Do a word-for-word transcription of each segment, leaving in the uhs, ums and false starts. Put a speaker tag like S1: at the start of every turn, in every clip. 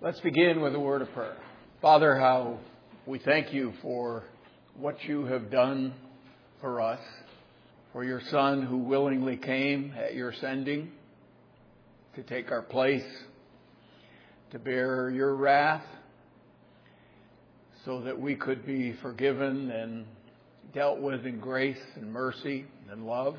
S1: Let's begin with a word of prayer. Father, how we thank you for what you have done for us, for your Son who willingly came at your sending to take our place, to bear your wrath, so that we could be forgiven and dealt with in grace and mercy and love.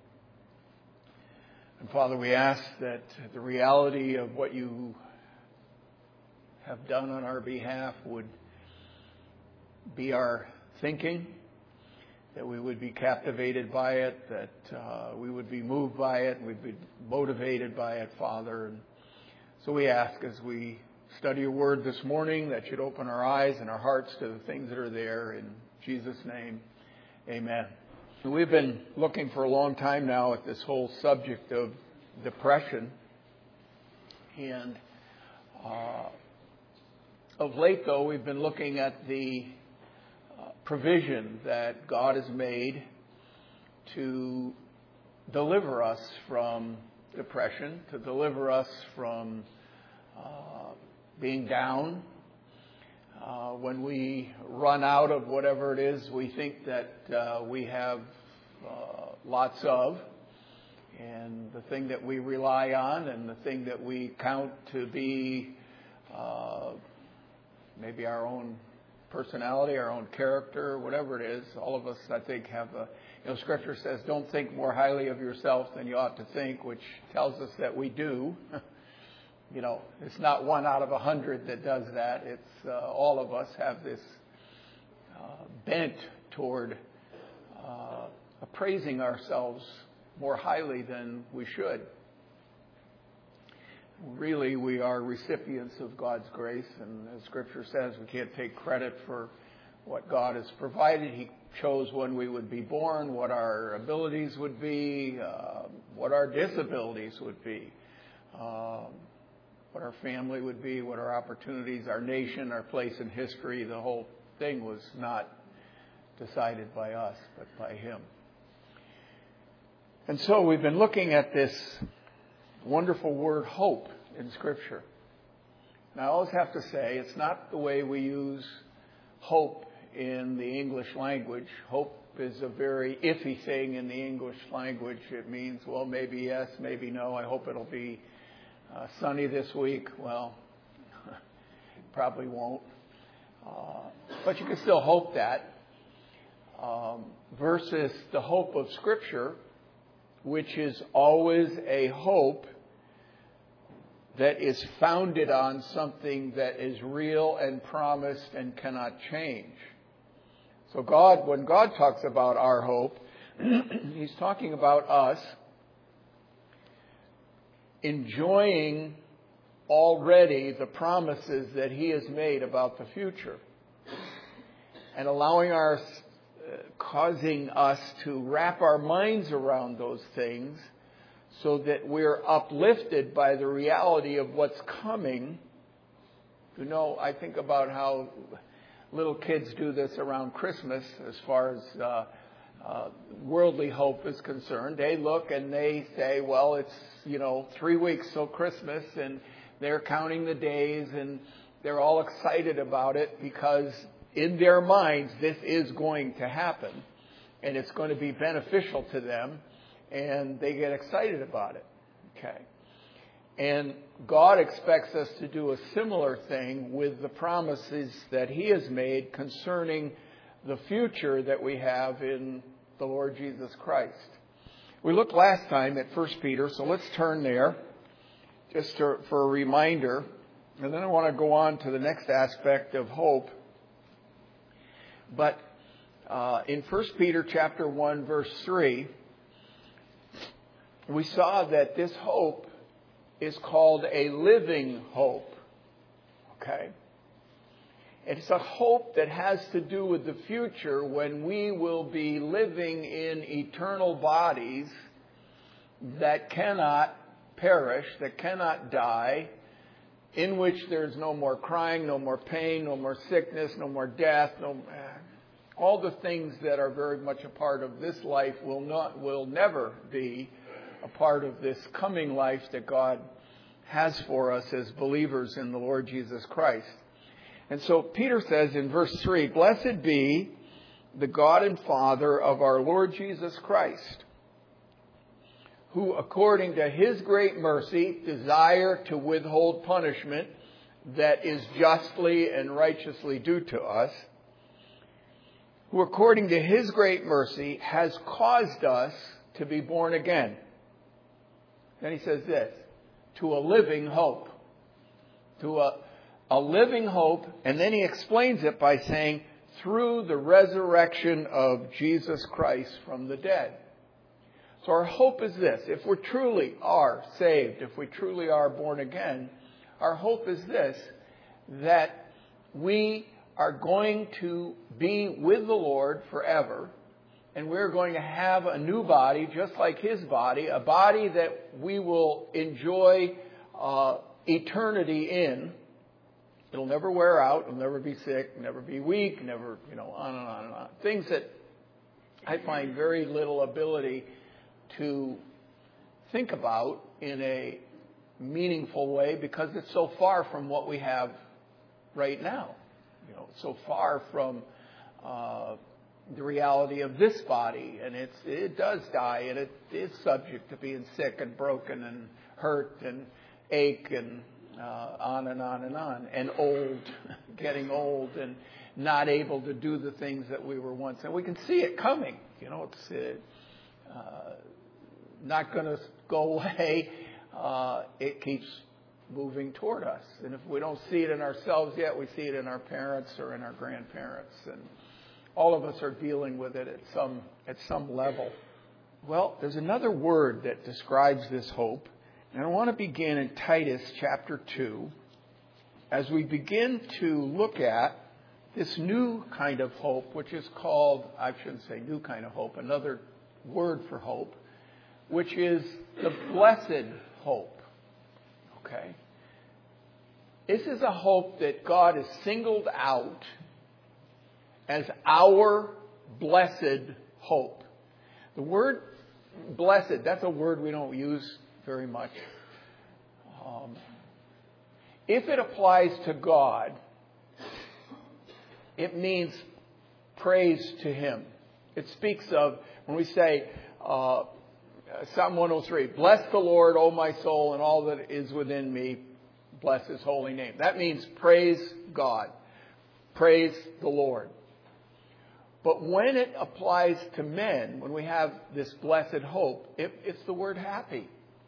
S1: And Father, we ask that the reality of what you have done on our behalf would be our thinking, that we would be captivated by it, that uh, we would be moved by it, we'd be motivated by it, Father. And so we ask as we study your word this morning that you'd open our eyes and our hearts to the things that are there. In Jesus' name, amen. We've been looking for a long time now at this whole subject of depression. And uh, of late, though, we've been looking at the uh, provision that God has made to deliver us from depression, to deliver us from uh, being down. Uh, when we run out of whatever it is we think that uh, we have uh, lots of, and the thing that we rely on and the thing that we count to be uh, maybe our own personality, our own character, whatever it is, all of us, I think, have a, you know, Scripture says, don't think more highly of yourself than you ought to think, which tells us that we do. You know, it's not one out of a hundred that does that. It's uh, all of us have this uh, bent toward uh, appraising ourselves more highly than we should. Really, we are recipients of God's grace, and as Scripture says, we can't take credit for what God has provided. He chose when we would be born, what our abilities would be, uh, what our disabilities would be. Uh, what our family would be, what our opportunities, our nation, our place in history. The whole thing was not decided by us, but by Him. And so we've been looking at this wonderful word hope in Scripture. Now I always have to say, it's not the way we use hope in the English language. Hope is a very iffy thing in the English language. It means, well, maybe yes, maybe no. I hope it'll be Uh, sunny this week. Well, probably won't. Uh, but you can still hope that. Um, versus the hope of Scripture, which is always a hope that is founded on something that is real and promised and cannot change. So God, when God talks about our hope, He's talking about us enjoying already the promises that He has made about the future, and allowing our, uh, causing us to wrap our minds around those things so that we're uplifted by the reality of what's coming. You know, I think about how little kids do this around Christmas as far as uh, uh, worldly hope is concerned. They look and they say, well, it's, you know, three weeks till Christmas, and they're counting the days, and they're all excited about it because in their minds this is going to happen, and it's going to be beneficial to them, and they get excited about it. Okay. And God expects us to do a similar thing with the promises that He has made concerning the future that we have in the Lord Jesus Christ. We looked last time at First Peter, so let's turn there just to, for a reminder. And then I want to go on to the next aspect of hope. But uh, in First Peter chapter one, verse three, we saw that this hope is called a living hope. Okay? It's a hope that has to do with the future when we will be living in eternal bodies that cannot perish, that cannot die, in which there's no more crying, no more pain, no more sickness, no more death, no, all the things that are very much a part of this life will not, will never be a part of this coming life that God has for us as believers in the Lord Jesus Christ. And so Peter says in verse three, "Blessed be the God and Father of our Lord Jesus Christ, who according to his great mercy desire to withhold punishment that is justly and righteously due to us, who according to his great mercy has caused us to be born again." Then he says this, "to a living hope." To a, a living hope. And then he explains it by saying, "through the resurrection of Jesus Christ from the dead." So our hope is this. If we truly are saved, if we truly are born again, our hope is this, that we are going to be with the Lord forever, and we're going to have a new body just like his body, a body that we will enjoy uh, eternity in. It'll never wear out, it'll never be sick, never be weak, never, you know, on and on and on. Things that I find very little ability to think about in a meaningful way because it's so far from what we have right now. You know, so far from uh, the reality of this body, and it's it does die, and it is subject to being sick and broken and hurt and ache and uh, on and on and on, and old, getting old and not able to do the things that we were once. And we can see it coming. You know, it's uh, not going to go away. Uh, it keeps moving toward us. And if we don't see it in ourselves yet, we see it in our parents or in our grandparents. And all of us are dealing with it at some at some level. Well, there's another word that describes this hope. And I want to begin in Titus chapter two as we begin to look at this new kind of hope, which is called, I shouldn't say new kind of hope, another word for hope, which is the blessed hope. Okay? This is a hope that God has singled out as our blessed hope. The word blessed, that's a word we don't use very much. Um, if it applies to God, it means praise to him. It speaks of, when we say, uh, Psalm one oh three, "Bless the Lord, O my soul, and all that is within me, bless his holy name." That means praise God. Praise the Lord. But when it applies to men, when we have this blessed hope, it, it's the word happy.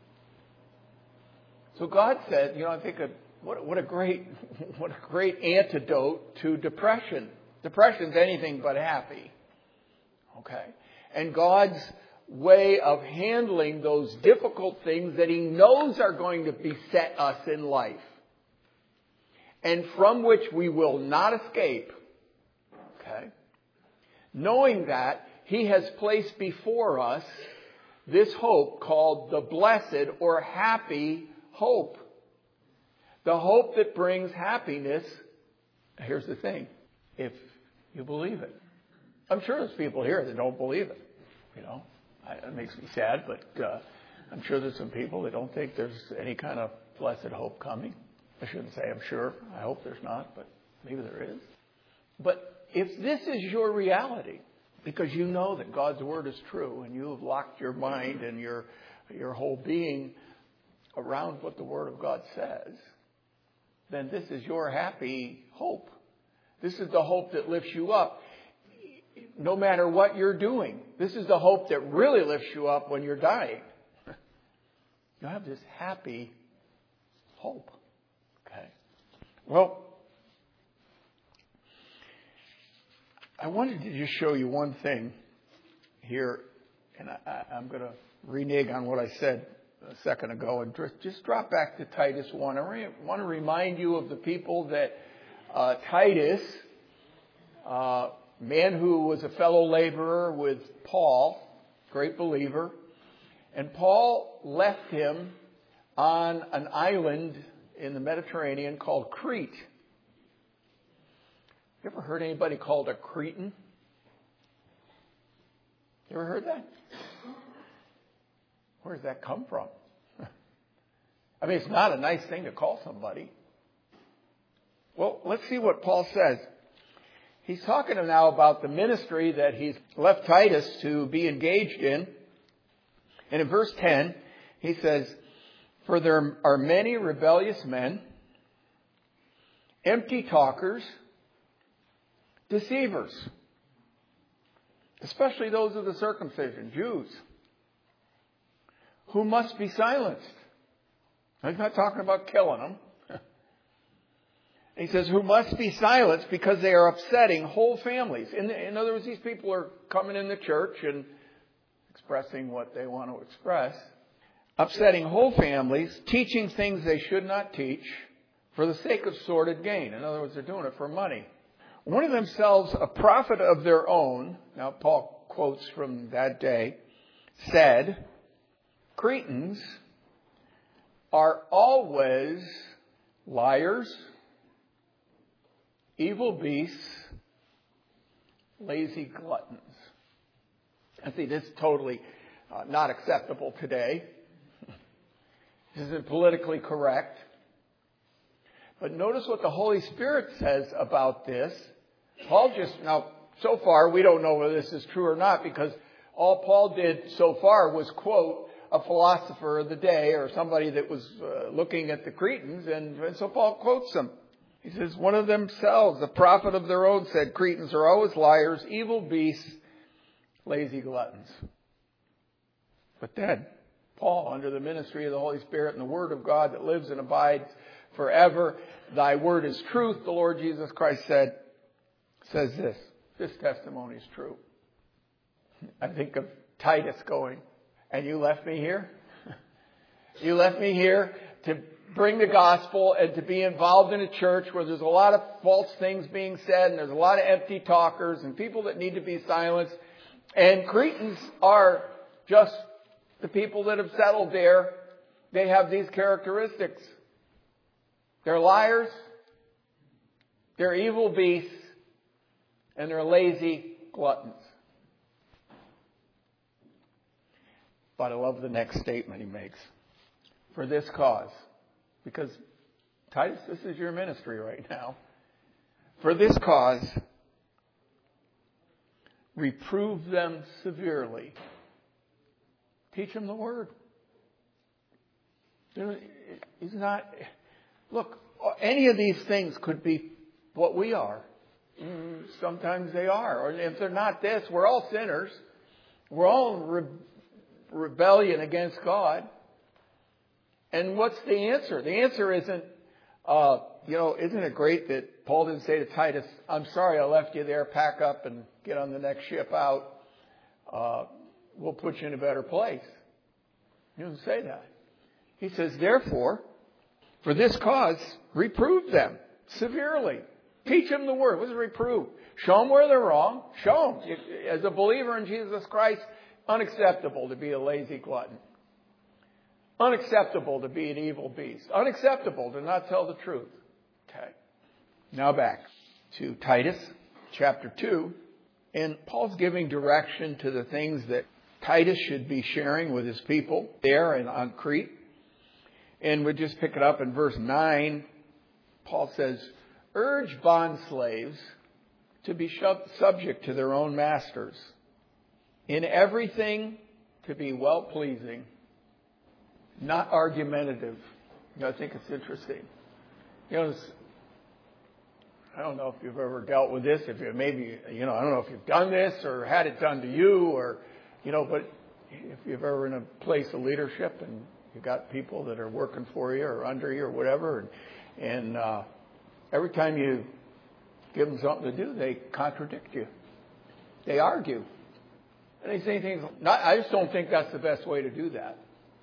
S1: So God said, you know, I think a, what, what a great, what a great antidote to depression. Depression's anything but happy. Okay? And God's way of handling those difficult things that he knows are going to beset us in life, and from which we will not escape. Okay? Knowing that, he has placed before us this hope called the blessed or happy hope. The hope that brings happiness. Here's the thing. If you believe it. I'm sure there's people here that don't believe it. You know, it makes me sad, but uh, I'm sure there's some people that don't think there's any kind of blessed hope coming. I shouldn't say I'm sure. I hope there's not, but maybe there is. But if this is your reality, because you know that God's word is true and you have locked your mind and your your whole being around what the word of God says, then this is your happy hope. This is the hope that lifts you up no matter what you're doing. This is the hope that really lifts you up when you're dying. You have this happy hope. Okay. Well, I wanted to just show you one thing here, and I, I'm going to renege on what I said a second ago and just drop back to Titus one. I want to remind you of the people that uh, Titus, uh, man who was a fellow laborer with Paul, great believer, and Paul left him on an island in the Mediterranean called Crete. You ever heard anybody called a Cretan? You ever heard that? Where does that come from? I mean, it's not a nice thing to call somebody. Well, let's see what Paul says. He's talking now about the ministry that he's left Titus to be engaged in. And in verse ten, he says, "For there are many rebellious men, empty talkers, deceivers, especially those of the circumcision, Jews, who must be silenced." He's not talking about killing them. He says, who must be silenced because they are upsetting whole families. In, in other words, these people are coming in the church and expressing what they want to express. Upsetting whole families, teaching things they should not teach for the sake of sordid gain. In other words, they're doing it for money. One of themselves, a prophet of their own, now Paul quotes from that day, said, "Cretans are always liars, evil beasts, lazy gluttons." I see this is totally uh, not acceptable today. This isn't politically correct. But notice what the Holy Spirit says about this. Paul just, now, so far, we don't know whether this is true or not, because all Paul did so far was quote a philosopher of the day or somebody that was uh, looking at the Cretans, and, and so Paul quotes them. He says, one of themselves, a prophet of their own, said, "Cretans are always liars, evil beasts, lazy gluttons." But then, Paul, under the ministry of the Holy Spirit and the Word of God that lives and abides forever, "Thy word is truth," the Lord Jesus Christ said, says this, this testimony is true. I think of Titus going, "And you left me here? You left me here to bring the gospel and to be involved in a church where there's a lot of false things being said and there's a lot of empty talkers and people that need to be silenced. And Cretans are just the people that have settled there. They have these characteristics. They're liars, they're evil beasts, and they're lazy gluttons." But I love the next statement he makes. "For this cause," because Titus, this is your ministry right now. "For this cause, reprove them severely." Teach them the word. He's not, look, any of these things could be what we are. Sometimes they are. Or if they're not this, we're all sinners. We're all in re- rebellion against God. And what's the answer? The answer isn't, uh, you know, isn't it great that Paul didn't say to Titus, "I'm sorry I left you there, pack up and get on the next ship out. Uh, we'll put you in a better place." He doesn't say that. He says, "Therefore, for this cause, reprove them severely." Teach them the word. What is reprove? Show them where they're wrong. Show them. As a believer in Jesus Christ, unacceptable to be a lazy glutton. Unacceptable to be an evil beast. Unacceptable to not tell the truth. Okay. Now back to Titus chapter two. And Paul's giving direction to the things that Titus should be sharing with his people there and on Crete. And we just pick it up in verse nine. Paul says, "Urge bondslaves to be subject to their own masters, in everything to be well-pleasing, not argumentative." You know, I think it's interesting. You know, it's, I don't know if you've ever dealt with this. If you maybe, you know, I don't know if you've done this or had it done to you, or, you know, but if you're ever in a place of leadership and you've got people that are working for you or under you or whatever, and, and uh, every time you give them something to do, they contradict you. They argue. And they say things, not, I just don't think that's the best way to do that.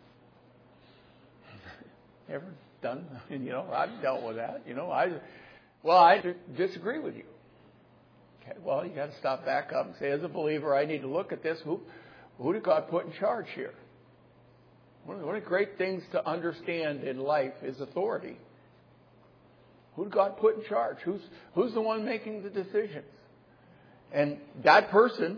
S1: Ever done? And, you know, I've dealt with that. You know, I, well, I disagree with you. Okay, well, you got to stop back up and say, as a believer, I need to look at this. Who, who did God put in charge here? One of the great things to understand in life is authority. Who did God put in charge? Who's, who's the one making the decisions? And that person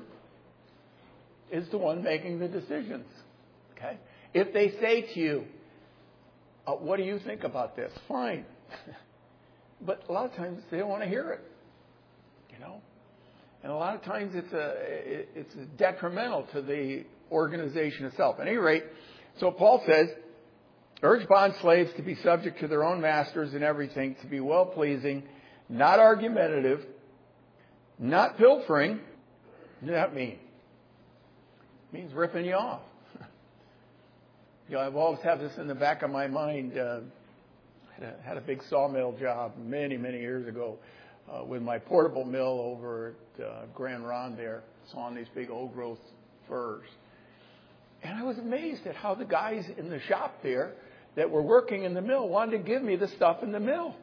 S1: is the one making the decisions. Okay? If they say to you, uh, what do you think about this? Fine. But a lot of times they don't want to hear it, you know. And a lot of times it's a it's detrimental to the organization itself. At any rate, so Paul says, urge bond slaves to be subject to their own masters in everything, to be well-pleasing, not argumentative, not pilfering. What does that mean? It means ripping you off. You know, I've always had this in the back of my mind. Uh, had, a, had a big sawmill job many, many years ago uh, with my portable mill over at uh, Grand Ronde there, sawing these big old-growth firs. And I was amazed at how the guys in the shop there that were working in the mill wanted to give me the stuff in the mill.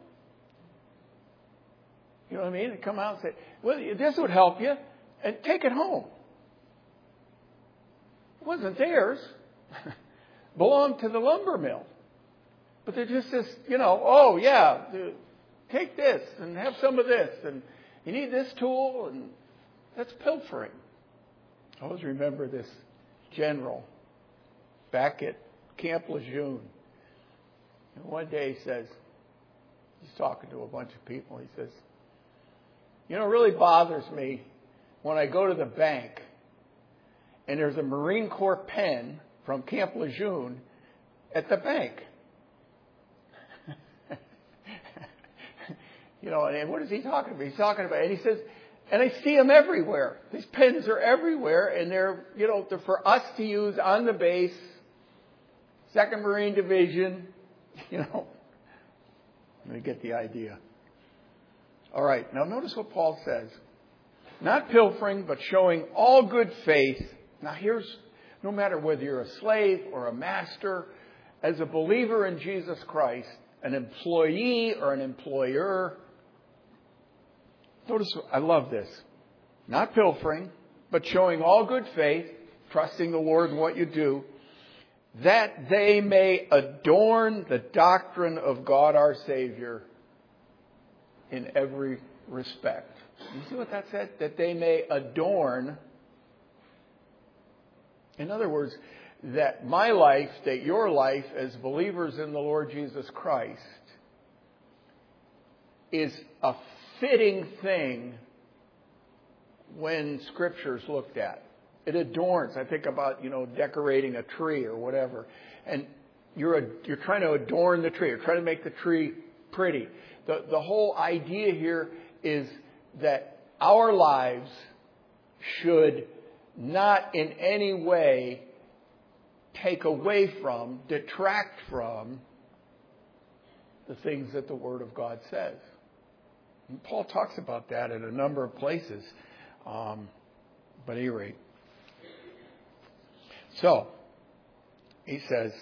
S1: You know what I mean? They'd come out and say, well, this would help you, and take it home. It wasn't theirs. Belonged to the lumber mill. But they're just this, you know, oh, yeah, take this and have some of this. And you need this tool, and that's pilfering. I always remember this general back at Camp Lejeune. And one day he says, he's talking to a bunch of people. He says, you know, it really bothers me when I go to the bank and there's a Marine Corps pen from Camp Lejeune at the bank. You know, and what is he talking about? He's talking about, and he says, and I see them everywhere. These pens are everywhere, and they're, you know, they're for us to use on the base, Second Marine Division, you know. Let me get the idea. All right, now notice what Paul says. Not pilfering, but showing all good faith. Now here's, no matter whether you're a slave or a master, as a believer in Jesus Christ, an employee or an employer, notice, I love this. Not pilfering, but showing all good faith, trusting the Lord in what you do, that they may adorn the doctrine of God our Savior in every respect. You see what that said? That they may adorn. In other words, that my life, that your life as believers in the Lord Jesus Christ is a fitting thing when Scripture's looked at. It adorns. I think about, you know, decorating a tree or whatever. And you're a, you're trying to adorn the tree. You're trying to make the tree pretty. The, the whole idea here is that our lives should not in any way take away from, detract from the things that the Word of God says. And Paul talks about that in a number of places. Um, but at any rate. So, he says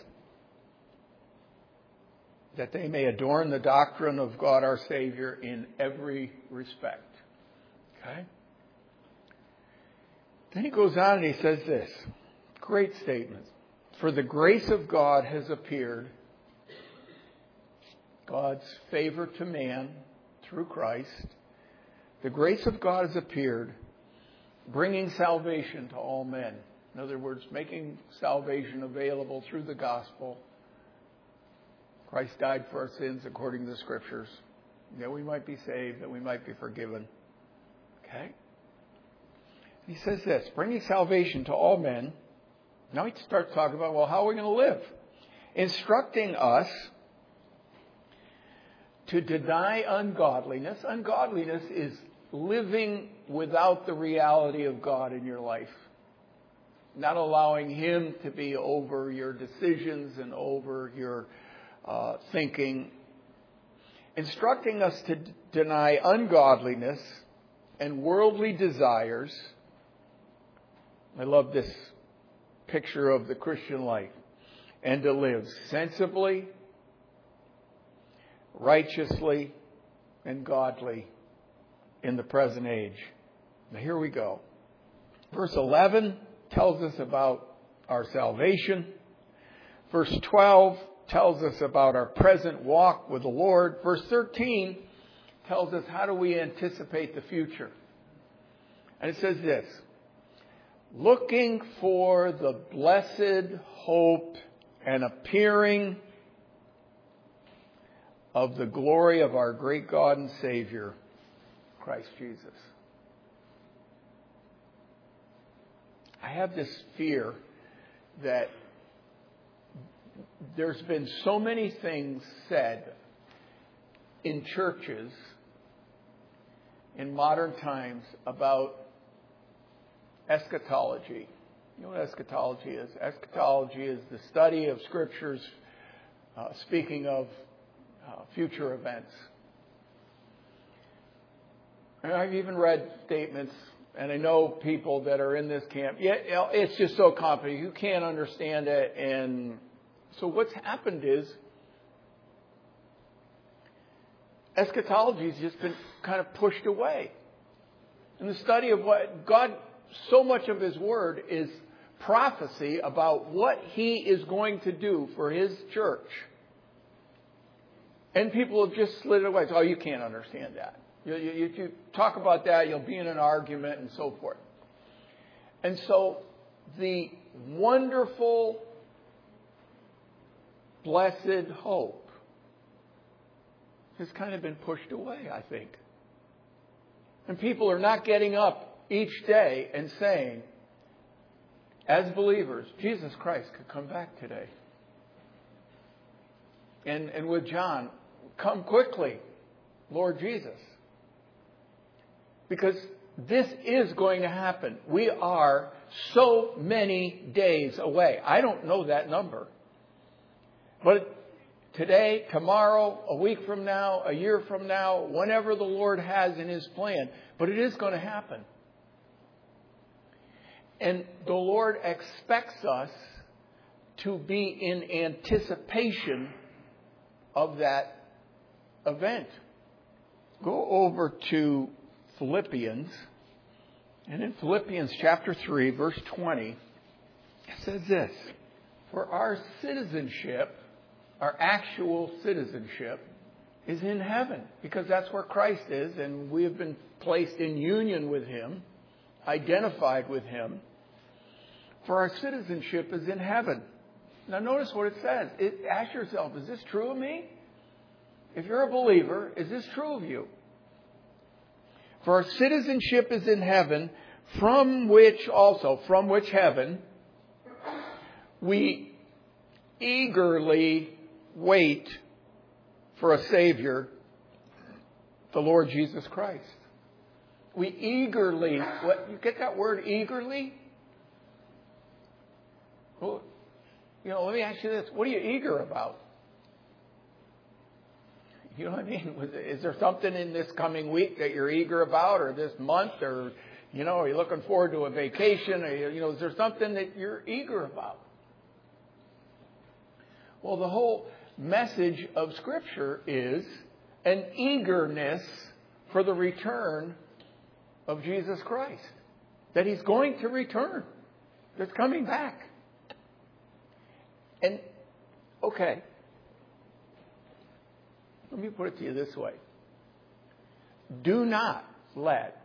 S1: that they may adorn the doctrine of God our Savior in every respect. Okay? Then he goes on and he says this. Great statement. For the grace of God has appeared, God's favor to man through Christ. The grace of God has appeared, bringing salvation to all men. In other words, making salvation available through the gospel. Christ died for our sins according to the Scriptures, that we might be saved, that we might be forgiven. Okay? He says this, bringing salvation to all men. Now he starts talking about, well, how are we going to live? Instructing us to deny ungodliness. Ungodliness is living without the reality of God in your life. Not allowing Him to be over your decisions and over your uh, thinking. Instructing us to d- deny ungodliness and worldly desires. I love this picture of the Christian life. And to live sensibly, righteously, and godly in the present age. Now here we go. Verse eleven tells us about our salvation. Verse twelve tells us about our present walk with the Lord. Verse thirteen tells us how do we anticipate the future. And it says this, looking for the blessed hope and appearing of the glory of our great God and Savior, Christ Jesus. I have this fear that there's been so many things said in churches in modern times about eschatology. You know what eschatology is? Eschatology is the study of Scriptures uh, speaking of uh, future events. And I've even read statements, and I know people that are in this camp. Yeah, you know, it's just so complicated. You can't understand it. And so what's happened is eschatology has just been kind of pushed away. And the study of what God, so much of His Word is prophecy about what He is going to do for His church. And people have just slid it away. So, oh, you can't understand that. You, you, you talk about that, you'll be in an argument and so forth. And so the wonderful, blessed hope has kind of been pushed away, I think. And people are not getting up each day and saying, as believers, Jesus Christ could come back today. And, and with John, come quickly, Lord Jesus. Because this is going to happen. We are so many days away. I don't know that number. But today, tomorrow, a week from now, a year from now, whenever the Lord has in His plan. But it is going to happen. And the Lord expects us to be in anticipation of that event. Go over to Philippians. And in Philippians chapter three, verse twenty, it says this: for our citizenship, our actual citizenship, is in heaven. Because that's where Christ is, and we have been placed in union with Him, identified with Him. For our citizenship is in heaven. Now notice what it says. It, ask yourself, is this true of me? If you're a believer, is this true of you? For our citizenship is in heaven, from which also, from which heaven, we eagerly wait for a Savior, the Lord Jesus Christ. We eagerly, what, you get that word eagerly? Well, you know, let me ask you this. What are you eager about? You know what I mean? Is there something in this coming week that you're eager about, or this month, or, you know, are you looking forward to a vacation? Or, you know, is there something that you're eager about? Well, the whole message of Scripture is an eagerness for the return of Jesus Christ. That He's going to return. That's coming back. And, okay, let me put it to you this way. Do not let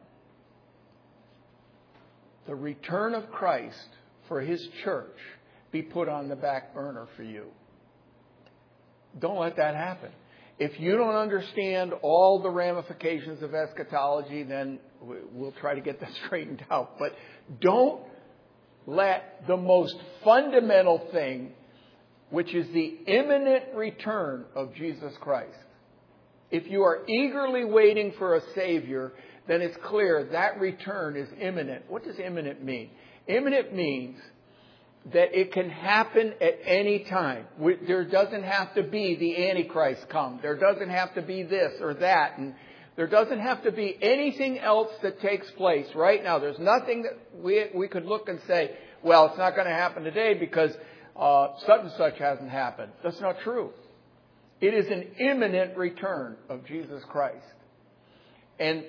S1: the return of Christ for His church be put on the back burner for you. Don't let that happen. If you don't understand all the ramifications of eschatology, then we'll try to get that straightened out. But don't let the most fundamental thing, which is the imminent return of Jesus Christ. If you are eagerly waiting for a Savior, then it's clear that return is imminent. What does imminent mean? Imminent means that it can happen at any time. There doesn't have to be the Antichrist come. There doesn't have to be this or that. And there doesn't have to be anything else that takes place right now. There's nothing that we, we could look and say, well, it's not going to happen today because uh, such and such hasn't happened. That's not true. It is an imminent return of Jesus Christ. And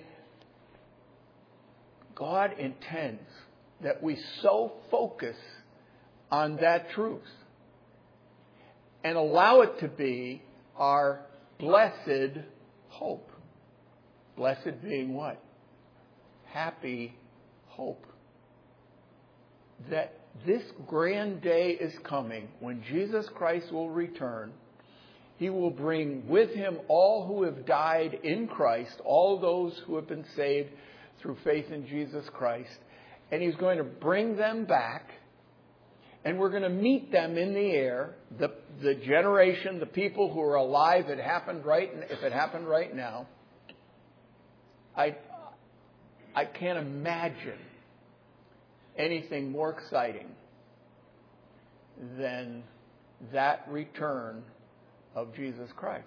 S1: God intends that we so focus on that truth and allow it to be our blessed hope. Blessed being what? Happy hope. That this grand day is coming when Jesus Christ will return, He will bring with him all who have died in Christ, all those who have been saved through faith in Jesus Christ. And he's going to bring them back. And we're going to meet them in the air. The, the generation, the people who are alive, it happened right, if it happened right now. I, I can't imagine anything more exciting than that return of Jesus Christ.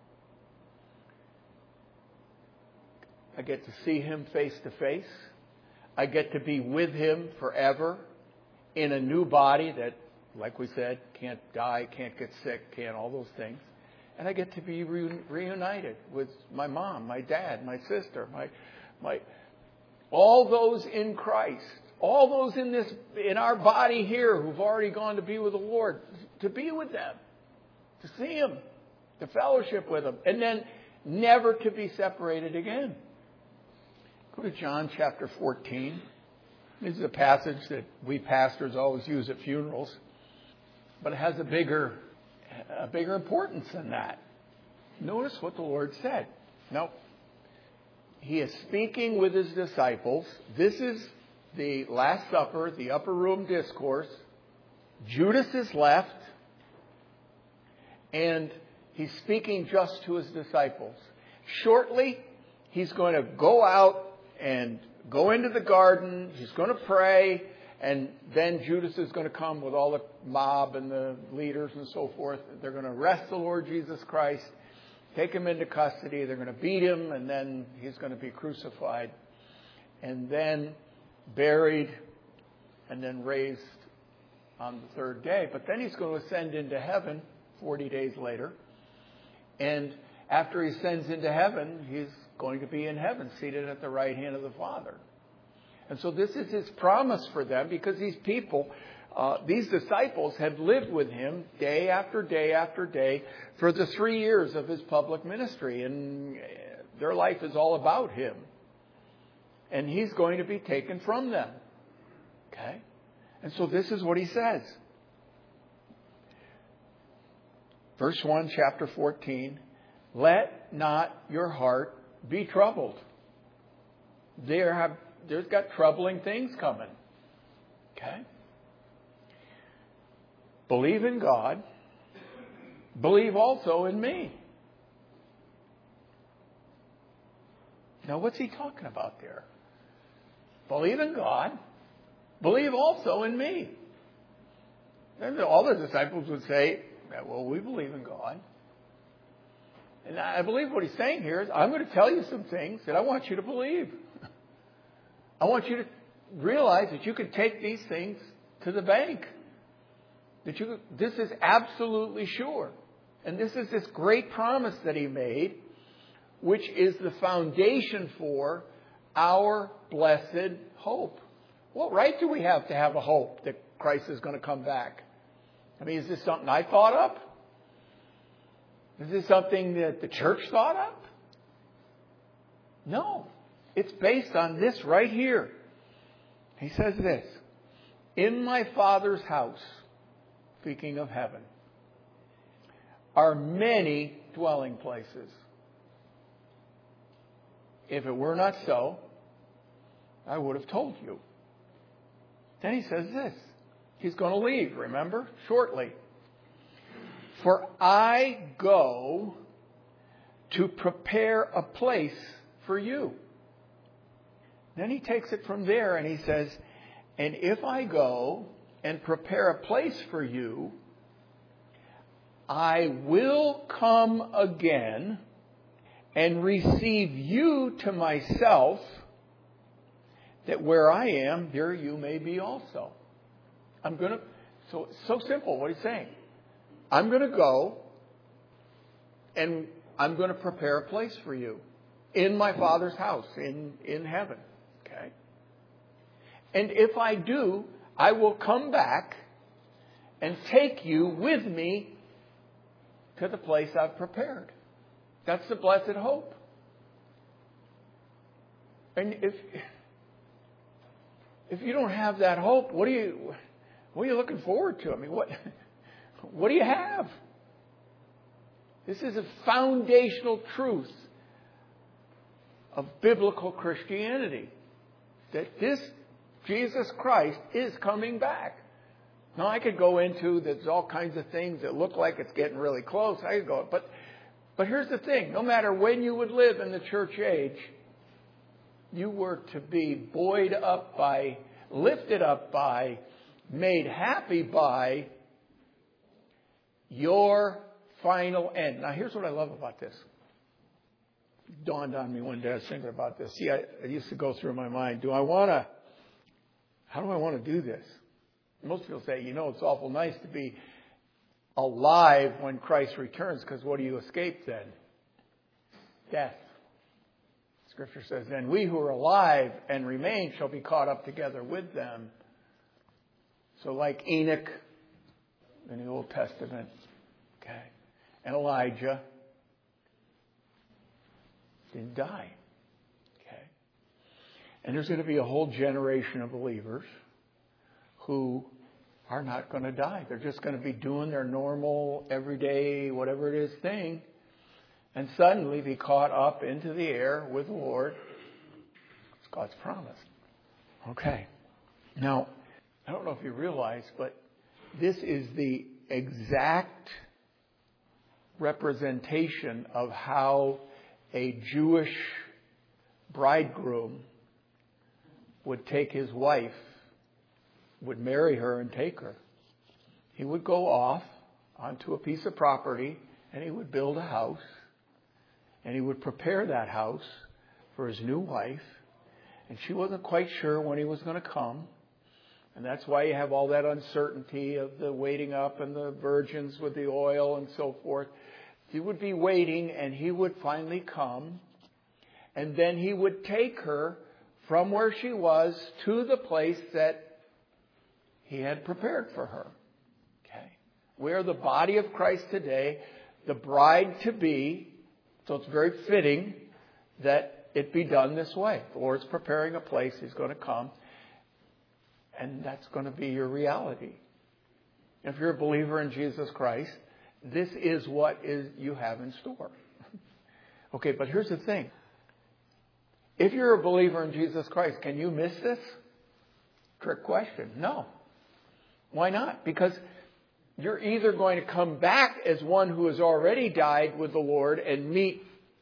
S1: I get to see him face to face. I get to be with him forever in a new body that, like we said, can't die, can't get sick, can't all those things. And I get to be re- reunited with my mom, my dad, my sister, my my all those in Christ, all those in this in our body here who've already gone to be with the Lord, to be with them, to see him, to fellowship with him, and then never to be separated again. Go to John chapter fourteen. This is a passage that we pastors always use at funerals, but it has a bigger, a bigger importance than that. Notice what the Lord said. Now, he is speaking with his disciples. This is the Last Supper, the upper room discourse. Judas is left, and he's speaking just to his disciples. Shortly, he's going to go out and go into the garden. He's going to pray. And then Judas is going to come with all the mob and the leaders and so forth. They're going to arrest the Lord Jesus Christ, take him into custody. They're going to beat him, and then he's going to be crucified. And then buried, and then raised on the third day. But then he's going to ascend into heaven forty days later. And after he ascends into heaven, he's going to be in heaven, seated at the right hand of the Father. And so this is his promise for them, because these people, uh, these disciples had lived with him day after day after day for the three years of his public ministry. And their life is all about him. And he's going to be taken from them. Okay? And so this is what he says. Verse one, chapter fourteen. Let not your heart be troubled. There have, there's got troubling things coming. Okay? Believe in God. Believe also in me. Now, what's he talking about there? Believe in God. Believe also in me. And all the disciples would say, well, we believe in God. And I believe what he's saying here is, I'm going to tell you some things that I want you to believe. I want you to realize that you can take these things to the bank. That you, this is absolutely sure. And this is this great promise that he made, which is the foundation for our blessed hope. What right do we have to have a hope that Christ is going to come back? I mean, is this something I thought up? Is this something that the church thought up? No. It's based on this right here. He says this. In my Father's house, speaking of heaven, are many dwelling places. If it were not so, I would have told you. Then he says this. He's going to leave, remember? Shortly. For I go to prepare a place for you. Then he takes it from there and he says, and if I go and prepare a place for you, I will come again and receive you to myself, that where I am, there you may be also. I'm going to, so it's so simple what he's saying. I'm going to go and I'm going to prepare a place for you in my Father's house, in, in heaven. Okay? And if I do, I will come back and take you with me to the place I've prepared. That's the blessed hope. And if if you don't have that hope, what are you what are you looking forward to? I mean, what what do you have? This is a foundational truth of biblical Christianity, that this Jesus Christ is coming back. Now, I could go into, there's all kinds of things that look like it's getting really close. I could go, but, but here's the thing. No matter when you would live in the church age, you were to be buoyed up by, lifted up by, made happy by your final end. Now, here's what I love about this. It dawned on me one day, I was thinking about this. See, I, I used to go through my mind, do I want to, how do I want to do this? Most people say, you know, it's awful nice to be alive when Christ returns, because what do you escape then? Death. Scripture says, then we who are alive and remain shall be caught up together with them. So like Enoch in the Old Testament, okay, and Elijah didn't die, okay. And there's going to be a whole generation of believers who are not going to die. They're just going to be doing their normal, everyday, whatever it is thing, and suddenly be caught up into the air with the Lord. It's God's promise. Okay. Now, I don't know if you realize, but this is the exact representation of how a Jewish bridegroom would take his wife, would marry her and take her. He would go off onto a piece of property and he would build a house, and he would prepare that house for his new wife, and she wasn't quite sure when he was going to come. And that's why you have all that uncertainty of the waiting up and the virgins with the oil and so forth. He would be waiting, and he would finally come, and then he would take her from where she was to the place that he had prepared for her. Okay. We are the body of Christ today, the bride to be. So it's very fitting that it be done this way. The Lord's preparing a place. He's going to come. And that's going to be your reality. If you're a believer in Jesus Christ, this is what is you have in store. Okay, but here's the thing. If you're a believer in Jesus Christ, can you miss this? Trick question. No. Why not? Because you're either going to come back as one who has already died with the Lord and meet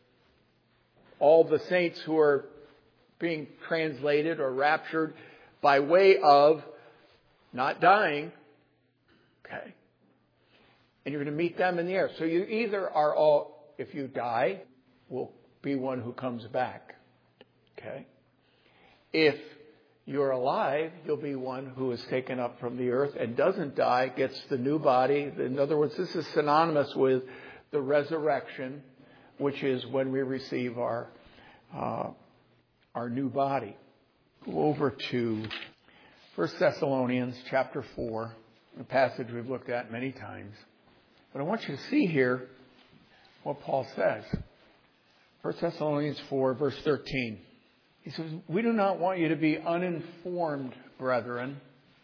S1: all the saints who are being translated or raptured by way of not dying. Okay. And you're going to meet them in the air. So you either are all, if you die, will be one who comes back. Okay. If you're alive, you'll be one who is taken up from the earth and doesn't die, gets the new body. In other words, this is synonymous with the resurrection, which is when we receive our uh, our new body. Go over to First Thessalonians chapter four, a passage we've looked at many times. But I want you to see here what Paul says. First Thessalonians four, verse thirteen. He says, we do not want you to be uninformed, brethren,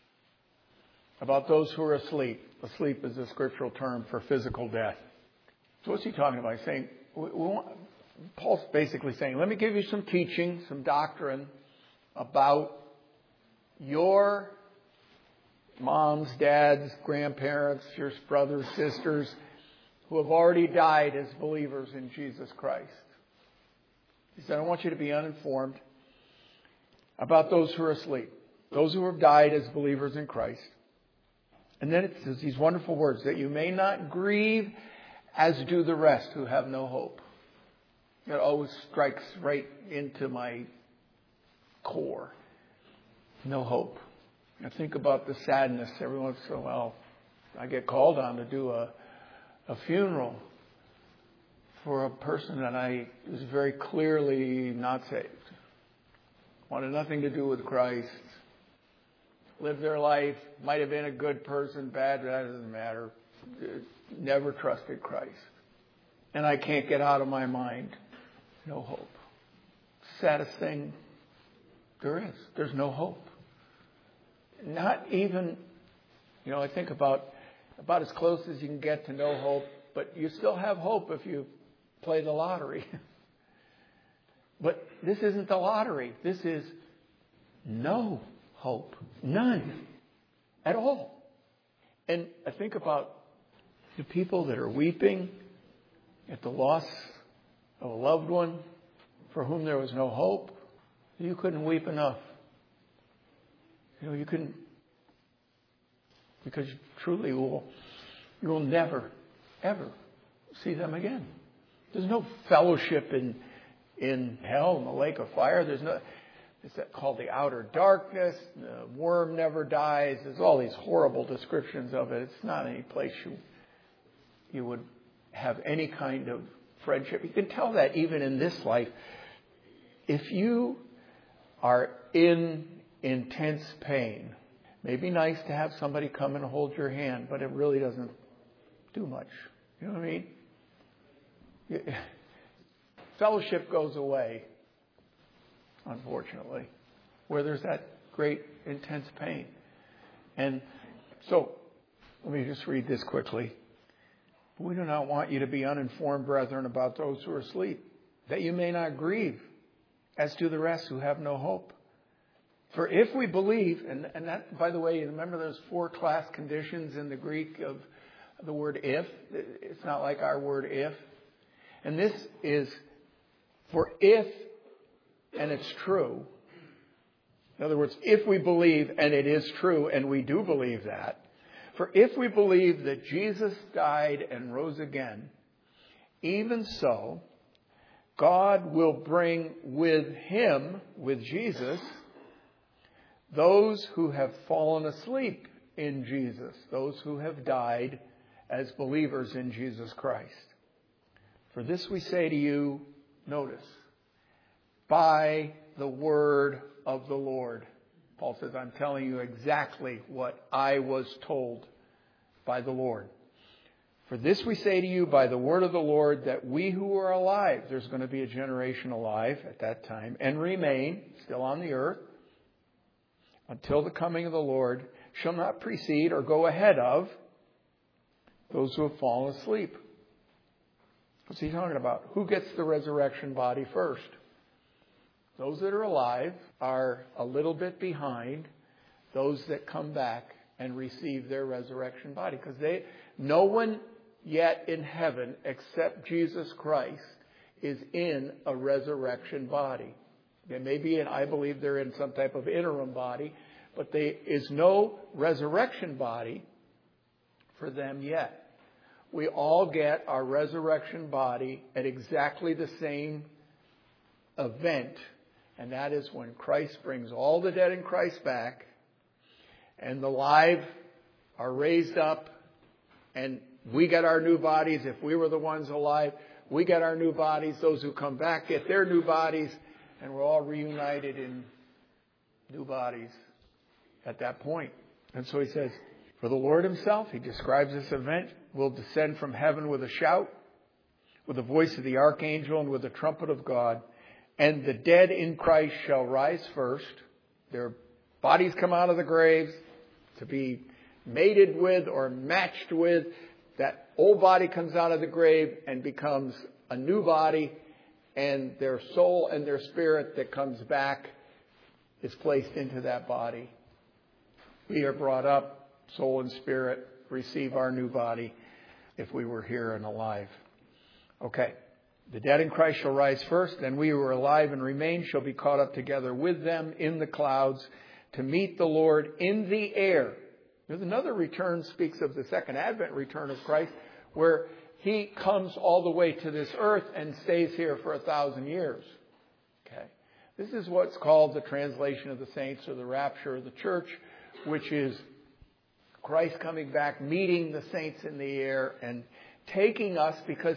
S1: about those who are asleep. Asleep is a scriptural term for physical death. So what's he talking about? He's saying, we, we want, Paul's basically saying, let me give you some teaching, some doctrine about your moms, dads, grandparents, your brothers, sisters, who have already died as believers in Jesus Christ. He said, I want you to be uninformed about those who are asleep, those who have died as believers in Christ. And then it says these wonderful words, that you may not grieve as do the rest who have no hope. It always strikes right into my core. No hope. I think about the sadness every once in a while. I get called on to do a, a funeral for a person that I was very clearly not saved. Wanted nothing to do with Christ. Lived their life. Might have been a good person, bad, that doesn't matter. Never trusted Christ. And I can't get out of my mind. No hope. Saddest thing there is. There's no hope. Not even, you know, I think about about as close as you can get to no hope, but you still have hope if you play the lottery. But this isn't the lottery. This is no hope. None at all. And I think about the people that are weeping at the loss of a loved one for whom there was no hope. You couldn't weep enough. You know, you couldn't, because truly you will, you will never, ever see them again. There's no fellowship in in hell, in the lake of fire. There's no, it's called the outer darkness. The worm never dies. There's all these horrible descriptions of it. It's not any place you you would have any kind of friendship. You can tell that even in this life. If you are in intense pain, it may be nice to have somebody come and hold your hand, but it really doesn't do much. You know what I mean? Fellowship goes away, unfortunately, where there's that great intense pain. And so, let me just read this quickly. We do not want you to be uninformed, brethren, about those who are asleep, that you may not grieve, as do the rest who have no hope. For if we believe, and, and that, by the way, remember those four class conditions in the Greek of the word if? It's not like our word if. And this is, for if, and it's true. In other words, if we believe, and it is true, and we do believe that, for if we believe that Jesus died and rose again, even so, God will bring with him, with Jesus, those who have fallen asleep in Jesus, those who have died as believers in Jesus Christ. For this we say to you, notice, by the word of the Lord. Paul says, I'm telling you exactly what I was told by the Lord. For this we say to you by the word of the Lord, that we who are alive, there's going to be a generation alive at that time, and remain still on the earth until the coming of the Lord, shall not precede or go ahead of those who have fallen asleep. What's he talking about? Who gets the resurrection body first? Those that are alive are a little bit behind those that come back and receive their resurrection body. Because they, no one yet in heaven except Jesus Christ is in a resurrection body. They may be in, I believe they're in some type of interim body, but there is no resurrection body for them yet. We all get our resurrection body at exactly the same event, and that is when Christ brings all the dead in Christ back, and the live are raised up, and we get our new bodies. If we were the ones alive, we get our new bodies. Those who come back get their new bodies, and we're all reunited in new bodies at that point. And so he says, for the Lord himself, he describes this event, will descend from heaven with a shout, with the voice of the archangel, and with the trumpet of God. And the dead in Christ shall rise first. Their bodies come out of the graves to be mated with or matched with. That old body comes out of the grave and becomes a new body. And their soul and their spirit that comes back is placed into that body. We are brought up, soul and spirit, receive our new body if we were here and alive. Okay. The dead in Christ shall rise first, and we who are alive and remain shall be caught up together with them in the clouds to meet the Lord in the air. There's another return, speaks of the second advent return of Christ, where he comes all the way to this earth and stays here for a thousand years. Okay. This is what's called the translation of the saints, or the rapture of the church, which is Christ coming back, meeting the saints in the air and taking us, because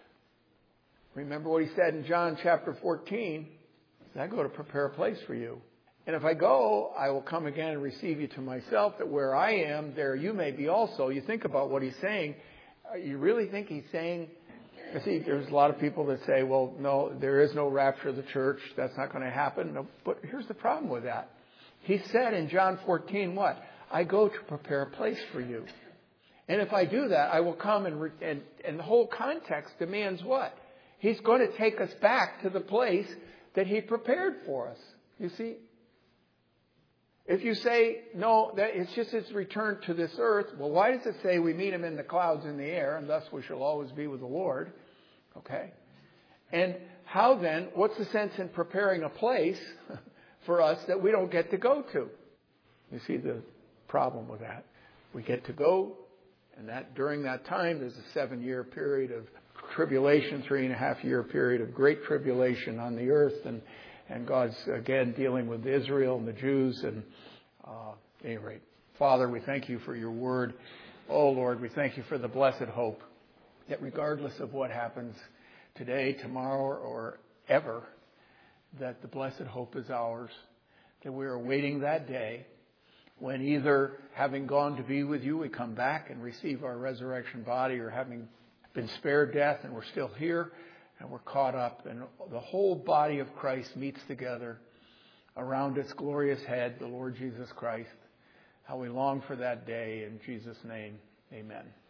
S1: remember what he said in John chapter fourteen, I go to prepare a place for you. And if I go, I will come again and receive you to myself, that where I am, there you may be also. You think about what he's saying. You really think he's saying, see, there's a lot of people that say, well, no, there is no rapture of the church. That's not going to happen. No, but here's the problem with that. He said in John fourteen, what? I go to prepare a place for you. And if I do that, I will come and, re- and, and the whole context demands what? He's going to take us back to the place that He prepared for us. You see? If you say, no, that it's just His return to this earth, well, why does it say we meet Him in the clouds in the air, and thus we shall always be with the Lord? Okay? And how then, what's the sense in preparing a place for us that we don't get to go to? You see the problem with that. We get to go, and that during that time, there's a seven-year period of tribulation, three and a half year period of great tribulation on the earth, and and God's again dealing with Israel and the Jews. And uh, at any rate, Father, we thank You for Your word. Oh Lord, we thank You for the blessed hope that regardless of what happens today, tomorrow, or ever, that the blessed hope is ours, that we are waiting that day when either having gone to be with You, we come back and receive our resurrection body, or having been spared death and we're still here and we're caught up, and the whole body of Christ meets together around its glorious head, the Lord Jesus Christ. How we long for that day. In Jesus' name, amen.